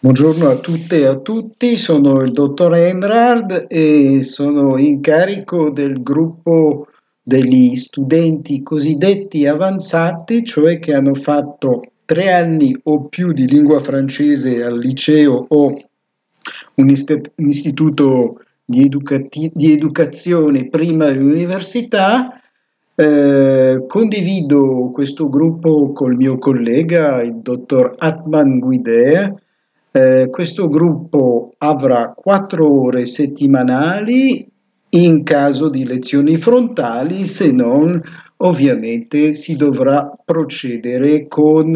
Buongiorno a tutte e a tutti, sono il dottor Enrard e sono in carico del gruppo degli studenti cosiddetti avanzati, cioè che hanno fatto 3 anni o più di lingua francese al liceo o un istituto di educazione prima dell'università. Condivido questo gruppo col mio collega, il dottor Atman Guider. Questo gruppo avrà 4 ore settimanali in caso di lezioni frontali, se non ovviamente si dovrà procedere con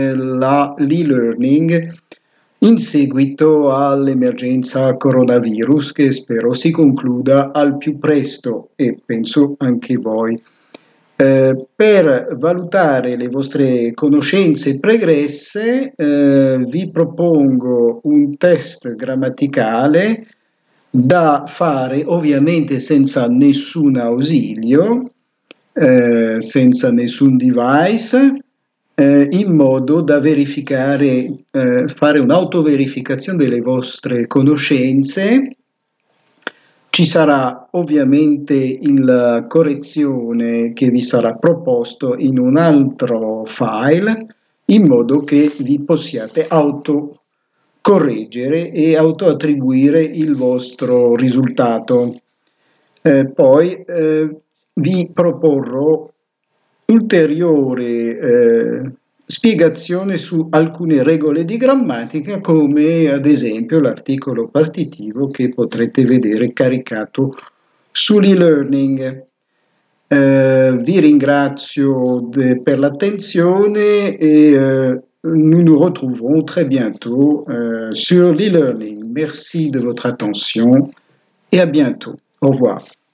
l'e-learning in seguito all'emergenza coronavirus che spero si concluda al più presto e penso anche voi. Per valutare le vostre conoscenze pregresse, vi propongo un test grammaticale da fare ovviamente senza nessun ausilio, senza nessun device, in modo da verificare, fare un'autoverificazione delle vostre conoscenze. Ci sarà ovviamente la correzione che vi sarà proposto in un altro file, in modo che vi possiate autocorreggere e autoattribuire il vostro risultato. Poi vi proporrò ulteriore spiegazione su alcune regole di grammatica, come ad esempio l'articolo partitivo che potrete vedere caricato sull'e-learning. Vi ringrazio per l'attenzione et nous nous retrouverons très bientôt sur l'e-learning. Merci de votre attention et à bientôt. Au revoir.